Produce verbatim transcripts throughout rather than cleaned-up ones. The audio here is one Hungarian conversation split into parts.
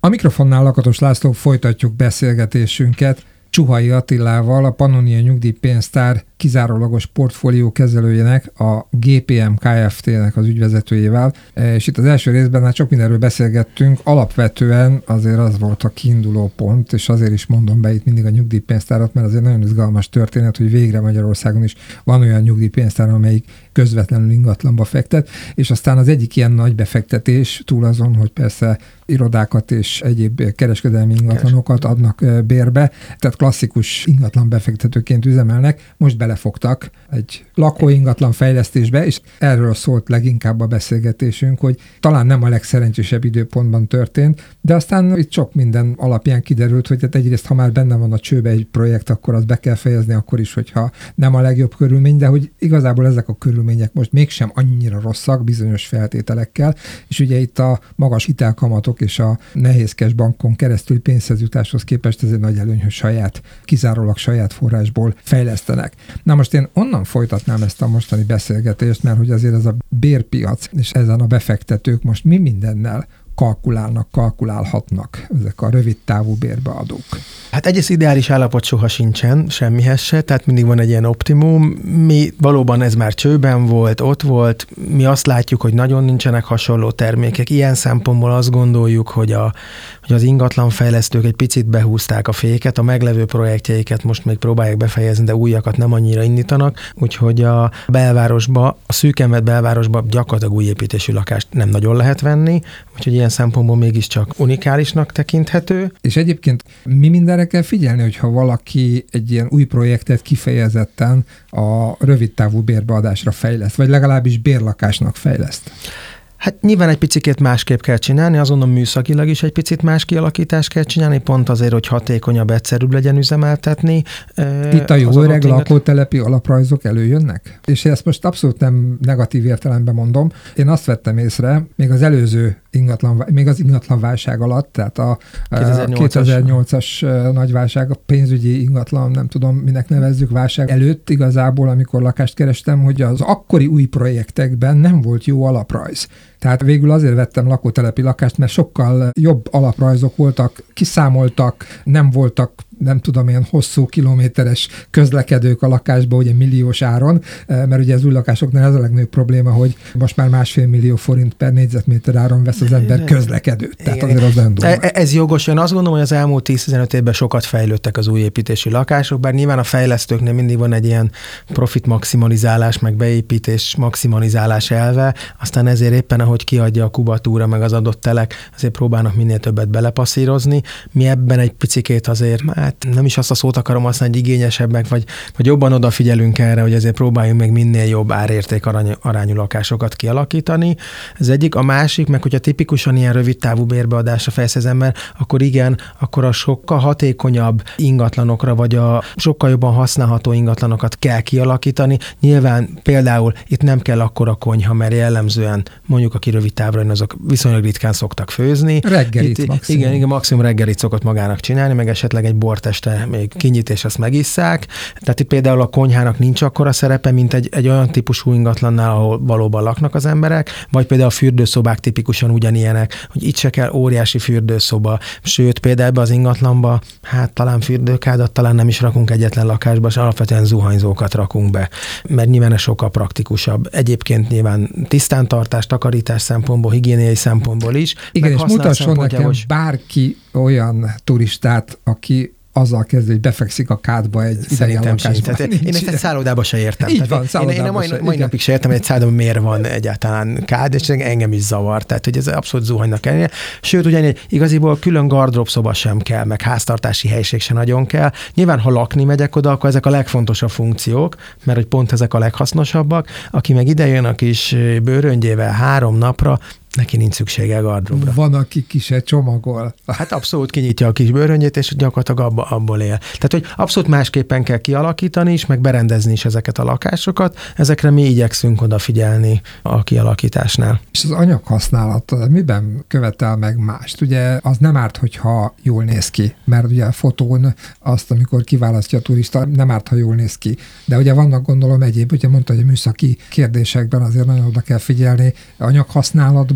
A mikrofonnál Lakatos László, folytatjuk beszélgetésünket Csuhai Attilával, a Pannonia Nyugdíjpénztár kizárólagos portfólió kezelőjének, a gé pé em Kft-nek az ügyvezetőjével. És itt az első részben hát sok mindenről beszélgettünk, alapvetően azért az volt a kiinduló pont, és azért is mondom be itt mindig a nyugdíjpénztárat, mert azért nagyon izgalmas történet, hogy végre Magyarországon is van olyan nyugdíjpénztár, amelyik közvetlenül ingatlanba fektet, és aztán az egyik ilyen nagy befektetés, túl azon, hogy persze irodákat és egyéb kereskedelmi ingatlanokat adnak bérbe, tehát klasszikus ingatlan befektetőként üzemelnek, most belefogtak egy lakóingatlan fejlesztésbe, és erről szólt leginkább a beszélgetésünk, hogy talán nem a legszerencsésebb időpontban történt, de aztán itt sok minden alapján kiderült, hogy hát egyrészt, ha már benne van a csőbe egy projekt, akkor azt be kell fejezni, akkor is, hogyha nem a legjobb körülmény, de hogy igazából ezek a körülmények most mégsem annyira rosszak bizonyos feltételekkel, és ugye itt a magas hitelkamatok és a nehézkes bankon keresztül pénzhez jutáshoz képest ez egy nagy előny, hogy saját, kizárólag saját forrásból fejlesztenek. Na most én onnan folytatnám ezt a mostani beszélgetést, mert hogy azért ez a bérpiac, és ezen a befektetők most mi mindennel kalkulálnak, kalkulálhatnak ezek a rövid távú bérbeadók. Hát egész ideális állapot soha sincsen, semmihez se, tehát mindig van egy ilyen optimum. Mi valóban ez már csőben volt, ott volt, mi azt látjuk, hogy nagyon nincsenek hasonló termékek. Ilyen szempontból azt gondoljuk, hogy, a, hogy az ingatlanfejlesztők egy picit behúzták a féket, a meglevő projektjeiket most még próbálják befejezni, de újakat nem annyira indítanak, úgyhogy a belvárosba, a szűkemett belvárosba gyakorlatilag új építésű lakást nem nagyon lehet venni, úgyhogy ilyen szempontból mégiscsak unikálisnak tekinthető. És egyébként mi mindenre kell figyelni, hogyha valaki egy ilyen új projektet kifejezetten a rövidtávú bérbeadásra fejleszt, vagy legalábbis bérlakásnak fejleszt? Hát nyilván egy picit másképp kell csinálni, azt mondom műszakilag is egy picit más kialakítást kell csinálni, pont azért, hogy hatékonyabb, egyszerűbb legyen üzemeltetni. Itt a jó öreg lakótelepi alaprajzok előjönnek? És ezt most abszolút nem negatív értelemben mondom. Én azt vettem észre, még az előző ingatlan, még az ingatlanválság alatt, tehát a kétezer-nyolcas nagyválság, a pénzügyi ingatlan, nem tudom, minek nevezzük, válság előtt igazából, amikor lakást kerestem, hogy az akkori új projektekben nem volt jó alaprajz. Tehát végül azért vettem lakótelepi lakást, mert sokkal jobb alaprajzok voltak, kiszámoltak, nem voltak, nem tudom, ilyen hosszú kilométeres közlekedők a lakásba, ugye milliós áron, mert ugye az új lakásoknál ez a legnagyobb probléma, hogy most már másfél millió forint per négyzetméter áron vesz az ember közlekedőt. Tehát igen, azért az nem durva. Ez jogos, én azt gondolom, hogy az elmúlt tíz-tizenöt évben sokat fejlődtek az új építési lakások, bár nyilván a fejlesztőknél mindig van egy ilyen profit maximalizálás, meg beépítés maximalizálás elve, aztán ezért éppen, ahogy kiadja a kubatúra, meg az adott telek, azért próbálnak minél többet belepasszírozni. Mi ebben egy picikét azért, hát nem is azt a szót akarom használni, hogy igényesebbek, vagy, vagy jobban odafigyelünk erre, hogy azért próbáljunk meg minél jobb árérték arany, arányú lakásokat kialakítani. Ez egyik. A másik, meg hogyha tipikusan ilyen rövid távú bérbeadásra fejlesz az ember, akkor igen, akkor a sokkal hatékonyabb ingatlanokra, vagy a sokkal jobban használható ingatlanokat kell kialakítani. Nyilván például itt nem kell akkora konyha, mert jellemzően mondjuk aki rövid távra, azok viszonylag ritkán szoktak főzni. Reggelit itt, maximum. Igen, igen, maximum reggelit szokott magának csinálni, meg esetleg egy bort este még kinyit, és azt megisszák. Tehát itt például a konyhának nincs akkora szerepe, mint egy, egy olyan típusú ingatlannál, ahol valóban laknak az emberek, vagy például a fürdőszobák tipikusan ugyanilyenek, hogy itt se kell óriási fürdőszoba. Sőt, például ebbe az ingatlanba, hát talán fürdőkádat, talán nem is rakunk egyetlen lakásba, és alapvetően zuhanyzókat rakunk be, mert nyilván ez sokkal praktikusabb. Egyébként nyilván tisztántartás, takarítás szempontból, higiéniai szempontból is. Igen, és mutasson nekem bárki olyan turistát, aki azzal kezd, hogy befekszik a kádba egy idegen lakásban. Én ezt egy szállodába se értem. Így van, én, én a mai, mai napig se értem, hogy egy szállodában miért van egyáltalán kád, és engem is zavar. Tehát, hogy ez abszolút zuhanynak kell. Sőt, ugyan igaziból külön gardróbszoba sem kell, meg háztartási helység sem nagyon kell. Nyilván, ha lakni megyek oda, akkor ezek a legfontosabb funkciók, mert hogy pont ezek a leghasznosabbak. Aki meg idejön a kis bőröngyével három napra, neki nincs szüksége gardróbra. Van, aki ki se csomagol. Hát abszolút kinyitja a kis bőröngyét, és gyakorlatilag abba, abból él. Tehát, hogy abszolút másképpen kell kialakítani is, meg berendezni is ezeket a lakásokat. Ezekre mi igyekszünk odafigyelni a kialakításnál. És az anyaghasználat miben követel meg mást? Ugye az nem árt, hogyha jól néz ki, mert ugye a fotón azt, amikor kiválasztja a turista, nem árt, ha jól néz ki. De ugye vannak, gondolom, egyéb, ugye mondta, hogy a műszaki kérdésekben azért nagyon oda kell figyelni anyaghasználatban,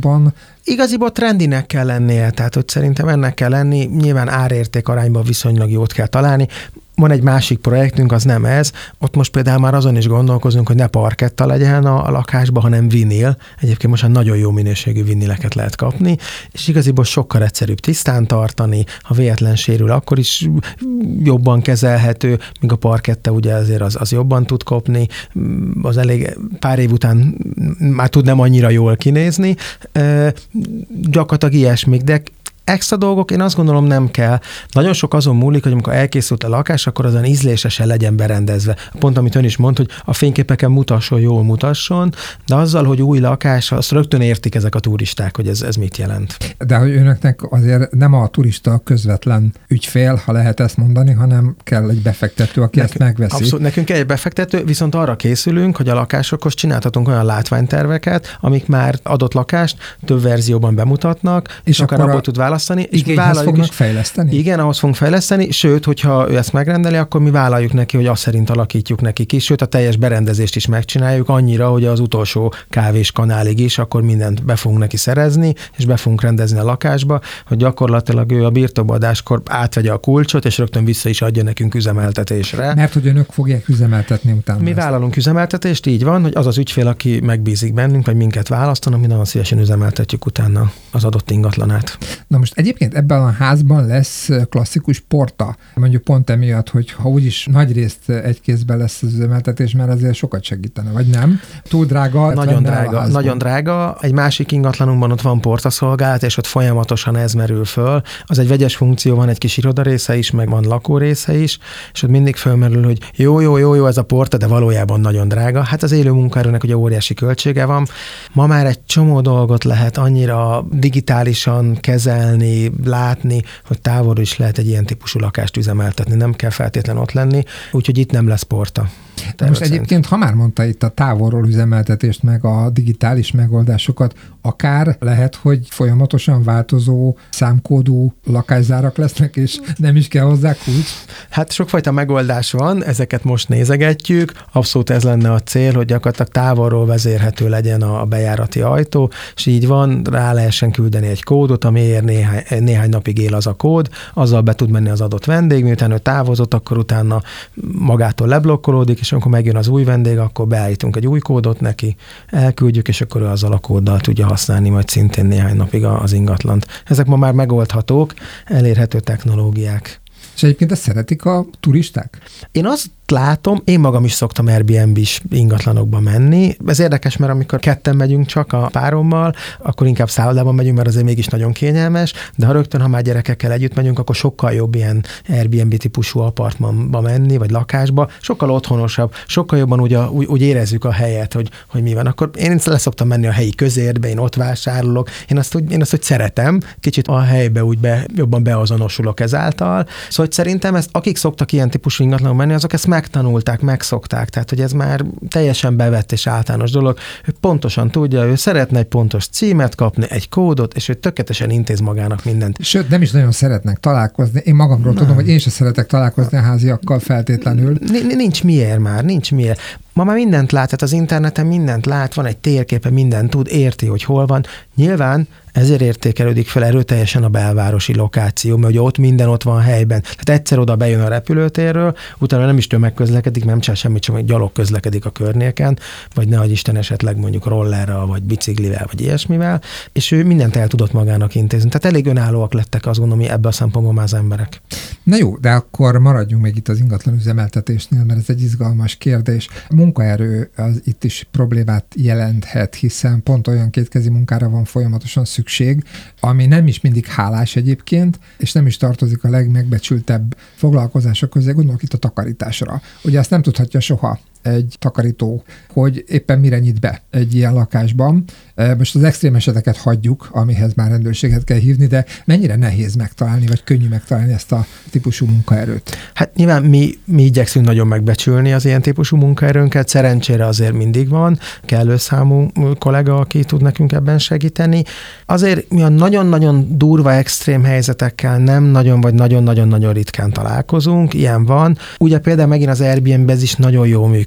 lakásban? Igaziból trendinek kell lennie, tehát hogy szerintem ennek kell lenni, nyilván árérték arányban viszonylag jót kell találni. Van egy másik projektünk, az nem ez. Ott most például már azon is gondolkozunk, hogy ne parketta legyen a, a lakásban, hanem vinil. Egyébként most már nagyon jó minőségű vinileket lehet kapni, és igaziból sokkal egyszerűbb tisztán tartani, ha véletlen sérül, akkor is jobban kezelhető, míg a parketta ugye azért az, az jobban tud kopni, az elég pár év után már tud nem annyira jól kinézni. E, gyakorlatilag ilyesmik, de extra dolgok, én azt gondolom nem kell. Nagyon sok azon múlik, hogy amikor elkészült a lakás, akkor azon ízlésesen legyen berendezve. Pont amit ön is mondta, hogy a fényképeken mutasson, jól mutasson, de azzal, hogy új lakás, azt rögtön értik ezek a turisták, hogy ez, ez mit jelent. De hogy önöknek azért nem a turista közvetlen ügyfél, ha lehet ezt mondani, hanem kell egy befektető, aki Nek- ezt megveszi. Abszolút, nekünk kell egy befektető, viszont arra készülünk, hogy a lakásokhoz csináltatunk olyan látványterveket, amik már adott lakást több verzióban bemutatnak, és, és akár abból tud választani. És mi fognak is, fejleszteni? Igen, ahhoz fogunk fejleszteni, sőt, hogyha ő ezt megrendeli, akkor mi vállaljuk neki, hogy azt szerint alakítjuk neki ki, sőt, a teljes berendezést is megcsináljuk annyira, hogy az utolsó kávés kanálig is, akkor mindent be fogunk neki szerezni, és be fogunk rendezni a lakásba, hogy gyakorlatilag ő a birtokbadáskor átvegye a kulcsot, és rögtön vissza is adja nekünk üzemeltetésre. Mert hogy önök fogják üzemeltetni utána. Mi ezt. Vállalunk üzemeltetést, így van, hogy az az ügyfél, aki megbízik bennünk, vagy minket választanak, mi nagyon szívesen üzemeltetjük utána az adott ingatlanát. Na most egyébként ebben a házban lesz klasszikus porta. Mondjuk pont emiatt, hogy ha úgyis nagy részt egy kézben lesz az üzemeltetés, mert azért sokat segítene, vagy nem? Túl drága? Nagyon drága, nagyon drága. Egy másik ingatlanunkban ott van portaszolgálat, és ott folyamatosan ez merül föl. Az egy vegyes funkció, van egy kis irodarésze is, meg van lakórésze is, és ott mindig fölmerül, hogy jó, jó, jó, jó ez a porta, de valójában nagyon drága. Hát az élő munkaerőnek ugye óriási költsége van. Ma már egy csomó dolgot lehet annyira digitálisan kezelni, látni, hogy távolról is lehet egy ilyen típusú lakást üzemeltetni, nem kell feltétlenül ott lenni, úgyhogy itt nem lesz porta. De most egyébként, ha már mondta itt a távolról üzemeltetést, meg a digitális megoldásokat, akár lehet, hogy folyamatosan változó számkódú lakászárak lesznek, és nem is kell hozzá kulcs? Hát sokfajta megoldás van, ezeket most nézegetjük. Abszolút ez lenne a cél, hogy gyakorlatilag távolról vezérhető legyen a bejárati ajtó, és így van, rá lehessen küldeni egy kódot, amiért néhány, néhány napig él az a kód, azzal be tud menni az adott vendég, miután ő távozott, akkor utána magától leblokkolódik, és amikor megjön az új vendég, akkor beállítunk egy új kódot neki, elküldjük, és akkor ő azzal a kóddal tudja használni majd szintén néhány napig az ingatlant. Ezek ma már megoldhatók, elérhető technológiák. És egyébként ezt szeretik a turisták? Én azt látom, én magam is szoktam Airbnb-s ingatlanokba menni. Ez érdekes, mert amikor ketten megyünk csak a párommal, akkor inkább szállodában megyünk, mert azért mégis nagyon kényelmes, de ha rögtön, ha már gyerekekkel együtt megyünk, akkor sokkal jobb ilyen Airbnb típusú apartmanba menni, vagy lakásba, sokkal otthonosabb, sokkal jobban úgy, a, úgy, úgy érezzük a helyet, hogy, hogy mi van. Akkor én leszoktam menni a helyi közértbe, én ott vásárolok, én azt, úgy, én azt, hogy szeretem, kicsit a helybe úgy be, jobban beazonosulok ezáltal. Szóval hogy szerintem ezt, akik szoktak ilyen típusú ingatlanok menni, azok ezt megtanulták, megszokták, tehát hogy ez már teljesen bevett és általános dolog. Ő pontosan tudja, ő szeretne egy pontos címet kapni, egy kódot, és ő tökéletesen intéz magának mindent. Sőt, nem is nagyon szeretnek találkozni. Én magamról nem. tudom, hogy én sem szeretek találkozni a háziakkal feltétlenül. Nincs miért már, nincs miért. Ma már mindent lát, tehát az interneten mindent lát, van egy térképe, mindent tud, érti, hogy hol van. Nyilván ezért értékelődik fel erőteljesen a belvárosi lokáció, mert ugye ott minden ott van helyben. Tehát egyszer oda bejön a repülőtérről, utána nem is tömegközlekedik, nem csinál semmit, csak gyalog közlekedik a környéken, vagy nehogy Isten esetleg mondjuk rollerrel, vagy biciklivel, vagy ilyesmivel, és ő mindent el tudott magának intézni. Tehát elég önállóak lettek, azt gondolom, hogy ebben a szempontból már az emberek. Na jó, de akkor maradjunk még itt az ingatlan üzemeltetésnél, mert ez egy izgalmas kérdés. A munkaerő az itt is problémát jelenthet, hiszen pont olyan kétkezi munkára van folyamatosan szükség, ami nem is mindig hálás egyébként, és nem is tartozik a legmegbecsültebb foglalkozások közé, gondolok itt a takarításra. Ugye azt nem tudhatja soha egy takarító, hogy éppen mire nyit be egy ilyen lakásban. Most az extrém eseteket hagyjuk, amihez már rendőrséget kell hívni, de mennyire nehéz megtalálni, vagy könnyű megtalálni ezt a típusú munkaerőt? Hát nyilván mi, mi igyekszünk nagyon megbecsülni az ilyen típusú munkaerőnket, szerencsére azért mindig van kellő számú kollega, aki tud nekünk ebben segíteni. Azért mi a nagyon-nagyon durva extrém helyzetekkel nem nagyon, vagy nagyon-nagyon-nagyon ritkán találkozunk, ilyen van. Ugye például megint az Airbnb ez is nagyon jól működik.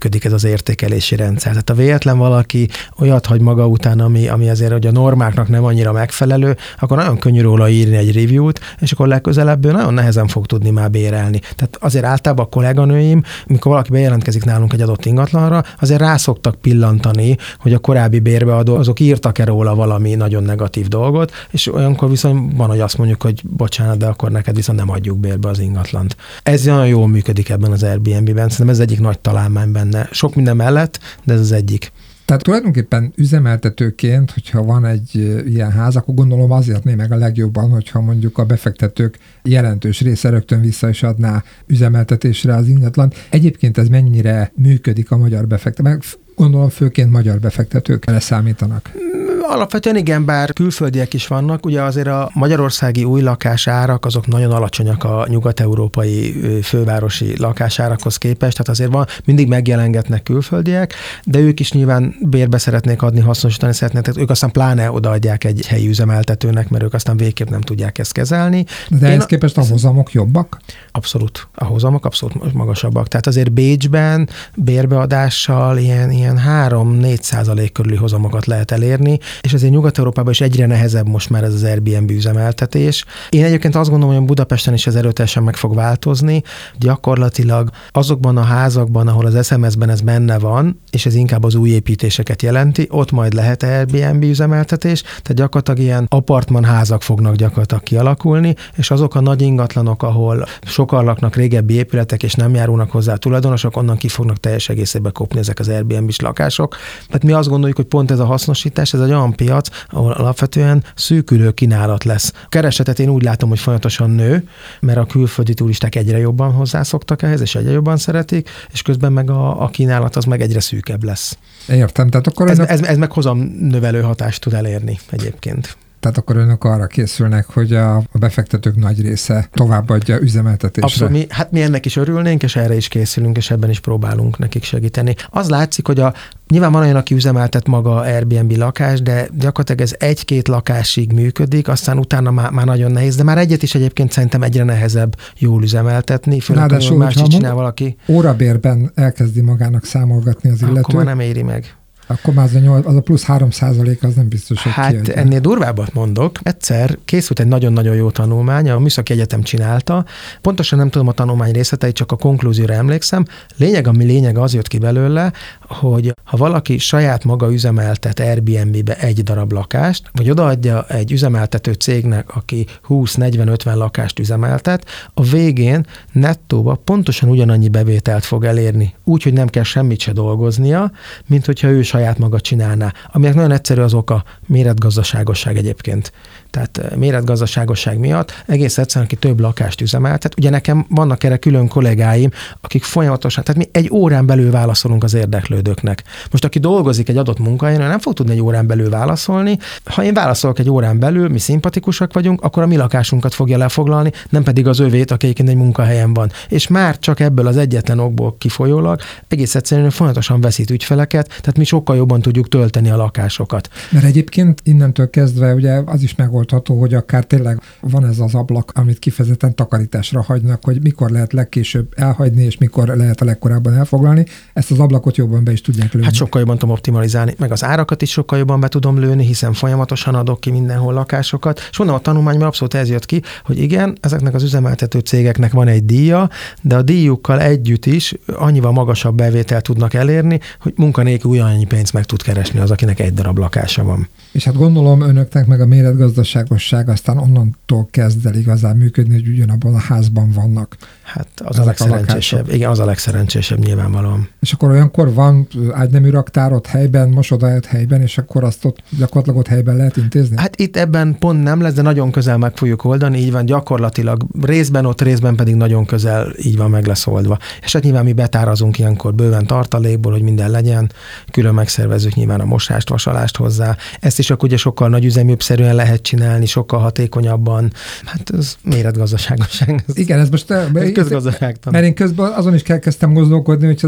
működik ez az értékelési rendszer. Tehát a véletlen valaki olyat hagy maga után, ami, ami azért hogy a normáknak nem annyira megfelelő, akkor nagyon könnyű róla írni egy review-t, és akkor legközelebb ő nagyon nehezen fog tudni már bérelni. Tehát azért általában a kolléganőim, mikor valaki bejelentkezik nálunk egy adott ingatlanra, azért rá szoktak pillantani, hogy a korábbi bérbeadó azok írtak-e róla valami nagyon negatív dolgot, és olyankor viszont van, hogy azt mondjuk, hogy bocsánat, de akkor neked viszont nem adjuk bérbe az ingatlant. Ez nagyon jól működik ebben az Airbnb-ben, szerintem ez egyik nagy találmány benne. Sok minden mellett, de ez az egyik. Tehát tulajdonképpen üzemeltetőként, hogyha van egy ilyen ház, akkor gondolom azért né meg a legjobban, hogyha mondjuk a befektetők jelentős része rögtön vissza is adná üzemeltetésre az ingatlan. Egyébként ez mennyire működik a magyar befektetők? Gondolom főként magyar befektetőkre számítanak. Alapvetően igen, bár külföldiek is vannak, ugye azért a magyarországi új lakásárak azok nagyon alacsonyak a nyugat-európai fővárosi lakásárakhoz képest, tehát azért van, mindig megjelengetnek külföldiek, de ők is nyilván bérbe szeretnék adni, hasznosítani szeretnék, tehát ők aztán pláne odaadják egy helyi üzemeltetőnek, mert ők aztán végképp nem tudják ezt kezelni. De ehhez képest a hozamok jobbak? Abszolút. A hozamok abszolút magasabbak. Tehát azért Bécsben bérbeadással ilyen, ilyen három-négy százalék körüli hozamokat lehet elérni, és azért Nyugat-Európában is egyre nehezebb most már ez az Airbnb üzemeltetés. Én egyébként azt gondolom, hogy Budapesten is ez erőteljesen meg fog változni. Gyakorlatilag azokban a házakban, ahol az es em es-ben ez benne van, és ez inkább az új építéseket jelenti, ott majd lehet Airbnb üzemeltetés, tehát gyakorlatilag ilyen apartmanházak fognak gyakorlatilag kialakulni, és azok a nagy ingatlanok, ahol sokan laknak, régebbi épületek, és nem járulnak hozzá a tulajdonosok, onnan ki fognak teljes egészében kopni ezek az Airbnb-s lakások. Tehát mi azt gondoljuk, hogy pont ez a hasznosítás, ez egy olyan piac, ahol alapvetően szűkülő kínálat lesz. A keresetet én úgy látom, hogy folyamatosan nő, mert a külföldi turisták egyre jobban hozzászoktak ehhez, és egyre jobban szeretik, és közben meg a, a kínálat az meg egyre szűkebb lesz. Értem, tehát akkor ez, önök... ez, ez meg hozamnövelő hatást tud elérni egyébként. Tehát akkor önök arra készülnek, hogy a, a befektetők nagy része továbbadja üzemeltetésre. Abszolút, mi, hát mi ennek is örülnénk, és erre is készülünk, és ebben is próbálunk nekik segíteni. Az látszik, hogy a nyilván van olyan, aki üzemeltet maga Airbnb lakás, de gyakorlatilag ez egy-két lakásig működik, aztán utána már, már nagyon nehéz, de már egyet is egyébként szerintem egyre nehezebb jól üzemeltetni, főleg, hogy más is csinál valaki. Órabérben elkezdi magának számolgatni az illető. Akkor már nem éri meg. Akkor már az a, nyolc, az a plusz három százalék az nem biztos, hogy Hát kiadja. Ennél durvábbat mondok. Egyszer készült egy nagyon-nagyon jó tanulmány, a Műszaki Egyetem csinálta. Pontosan nem tudom a tanulmány részleteit, csak a konklúzióra emlékszem. Lényeg, ami lényeg az jött ki belőle, hogy ha valaki saját maga üzemeltet Airbnb-be egy darab lakást, vagy odaadja egy üzemeltető cégnek, aki húsz, negyven, ötven lakást üzemeltet, a végén nettóba pontosan ugyanannyi bevételt fog elérni. Úgy, hogy nem kell semmit se dolgoznia, mint hogyha ő saját maga csinálná. Aminek nagyon egyszerű az oka, méretgazdaságosság egyébként. Tehát méretgazdaságosság miatt egész egyszerűen, aki több lakást üzemeltet. Ugye nekem vannak erre külön kollégáim, akik folyamatosan, tehát mi egy órán belül válaszolunk az érdeklődőknek. Most aki dolgozik egy adott munkahelyen, nem fog tudni egy órán belül válaszolni. Ha én válaszolok egy órán belül, mi szimpatikusak vagyunk, akkor a mi lakásunkat fogja lefoglalni, nem pedig az övét, aki egyébként egy munkahelyen van. És már csak ebből az egyetlen okból kifolyólag egész egyszerűen folyamatosan veszít ügyfeleket, tehát mi sokkal jobban tudjuk tölteni a lakásokat. Mert egyébként innentől kezdve ugye az is megoldható, hogy akár tényleg van ez az ablak, amit kifejezetten takarításra hagynak, hogy mikor lehet legkésőbb elhagyni, és mikor lehet a legkorábban elfoglalni. Ezt az ablakot jobban be is tudják lőni. Hát sokkal jobban tudom optimalizálni, meg az árakat is sokkal jobban be tudom lőni, hiszen folyamatosan adok ki mindenhol lakásokat. És mondom, a tanulmányban abszolút ez jött ki, hogy igen, ezeknek az üzemeltető cégeknek van egy díja, de a díjukkal együtt is annyival magasabb bevételt tudnak elérni, hogy munkanélkül ugyanannyi pénzt meg tud keresni az, akinek egy darab lakása van. És hát gondolom önöknek meg a méretgazdaságosság aztán onnantól kezd el igazán működni, hogy ugyanabban a házban vannak. Hát az a legszerencsésebb. A igen, az a legszerencsésebb nyilvánvalóan. És akkor olyankor van ágynemű raktár ott helyben, mosodáját helyben, és akkor azt ott gyakorlatilag ott helyben lehet intézni? Hát itt ebben pont nem lesz, de nagyon közel meg fogjuk oldani, így van gyakorlatilag részben ott, részben pedig nagyon közel így van meg lesz oldva. És hát nyilván mi betárazunk ilyenkor bőven tartalékból, hogy minden legyen, külön megszervezzük nyilván a mosást, vasalást hozzá. Ezt is akkor ugye sokkal nagyüzeműbb-szerűen lehet csinálni, sokkal hatékonyabban. Hát ez méretgazdaságosság. Igen, ez most közgazdaságtan. Mert én közben azon is elkezdtem gondolkodni, hogy az ember egy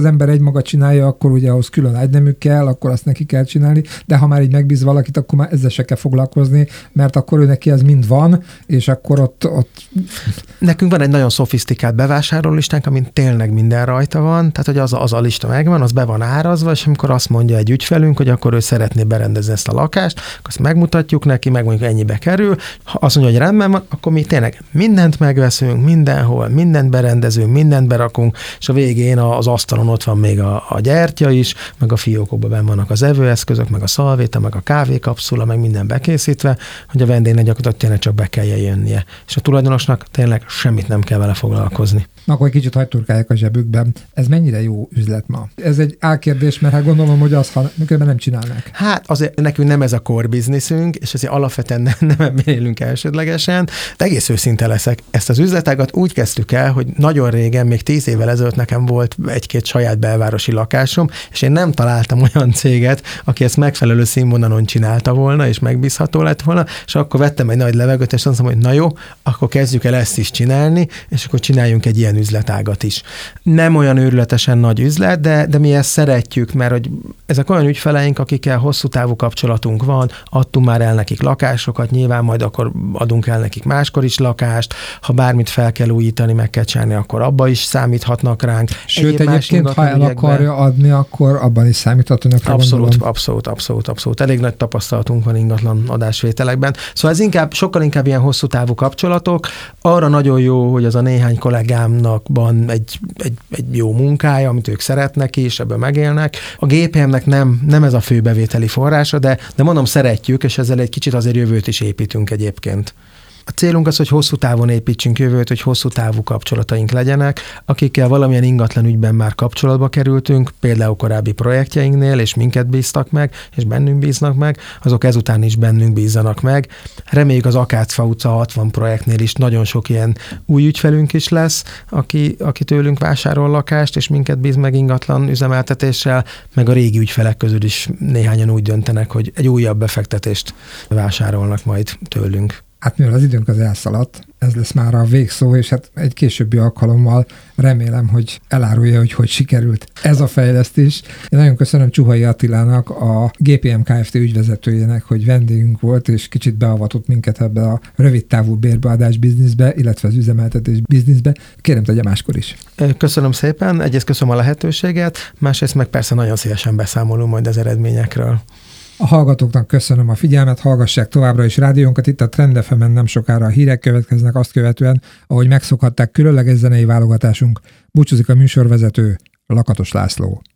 maga csinálja, akkor ugye ahhoz külön ágynemű kell, akkor azt neki kell csinálni, de ha már így megbíz valakit, akkor már ezzel se kell foglalkozni, mert akkor ő neki ez mind van, és akkor ott... ott... Nekünk van egy nagyon szofisztikált bevásárlólistánk, amin tényleg minden rajta van, tehát hogy az, az a lista megvan, az be van árazva, és amikor azt mondja egy ügyfelünk, hogy akkor ő szeretné berendezni ezt a lakást, akkor azt megmutatjuk neki, megmondjuk, ennyibe kerül. Ha azt mondja, hogy rendben van, akkor mi tényleg mindent megveszünk, mindenhol, mindent berendezünk, mindent berakunk, és a végén az asztalon ott van még a, a gyertya is, meg a fiókokban benn vannak az evőeszközök, meg a szalvéta, meg a kávékapszula, meg minden bekészítve, hogy a vendégnek gyakorlatilag tényleg csak be kell jönnie. És a tulajdonosnak tényleg semmit nem kell vele foglalkozni. Na, akkor egy kicsit hagyturkálják a zsebükben. Ez mennyire jó üzlet ma? Ez egy álkérdés, mert hát gondolom, hogy az, ha nem csinálnak. Hát azért nekünk nem ez a core businessünk, és azért alapvetően nem, nem ebben élünk elsődlegesen. De egész őszinte leszek. Ezt az üzletágat úgy kezdtük el, hogy nagyon régen, még tíz évvel ezelőtt nekem volt egy-két saját belvárosi lakásom, és én nem találtam olyan céget, aki ezt megfelelő színvonalon csinálta volna, és megbízható lett volna, és akkor vettem egy nagy levegőt, és azt mondtam, hogy na jó, akkor kezdjük el ezt is csinálni, és akkor csináljunk egy ilyen üzletágat is. Nem olyan őrületesen nagy üzlet, de, de mi ezt szeretjük, mert hogy ezek olyan ügyfeleink, akikkel hosszú távú kapcsolatunk van, adtunk már el nekik lakásokat, nyilván majd akkor adunk el nekik máskor is lakást, ha bármit fel kell újítani, meg kell csinálni, akkor abba is számíthatnak ránk. Sőt, Egyéb egyébként, ha el akarja adni, akkor abban is számíthatunk. Abszolút, abszolút, abszolút, abszolút. Elég nagy tapasztalatunk van ingatlan adásvételekben. Szóval ez inkább, sokkal inkább ilyen hosszú távú kapcsolatok. Arra nagyon jó, hogy az a néhány kollégám van egy, egy, egy jó munkája, amit ők szeretnek is, ebből megélnek. A gé pé em-nek nem, nem ez a fő bevételi forrása, de, de mondom, szeretjük, és ezzel egy kicsit azért jövőt is építünk egyébként. A célunk az, hogy hosszú távon építsünk jövőt, hogy hosszú távú kapcsolataink legyenek, akikkel valamilyen ingatlan ügyben már kapcsolatba kerültünk, például korábbi projektjeinknél, és minket bíztak meg, és bennünk bíznak meg, azok ezután is bennünk bízzanak meg. Reméljük az Akácfa utca hatvan projektnél is nagyon sok ilyen új ügyfelünk is lesz, aki, aki tőlünk vásárol lakást, és minket bíz meg ingatlan üzemeltetéssel, meg a régi ügyfelek közül is néhányan úgy döntenek, hogy egy újabb befektetést vásárolnak majd tőlünk. Hát mivel az időnk az elszaladt, ez lesz már a végszó, és hát egy későbbi alkalommal remélem, hogy elárulja, hogy hogy sikerült ez a fejlesztés. Én nagyon köszönöm Csuhai Attilának, a gé pé em Kft. Ügyvezetőjének, hogy vendégünk volt, és kicsit beavatott minket ebbe a rövidtávú bérbeadás bizniszbe, illetve az üzemeltetés bizniszbe. Kérem, tegye máskor is. Köszönöm szépen, egyrészt köszönöm a lehetőséget, másrészt meg persze nagyon szívesen beszámolunk majd az eredményekről. A hallgatóknak köszönöm a figyelmet, hallgassák továbbra is rádiónkat, itt a Trend ef emen nem sokára a hírek következnek azt követően, ahogy megszokhatták, különleges zenei válogatásunk. Búcsúzik a műsorvezető, Lakatos László.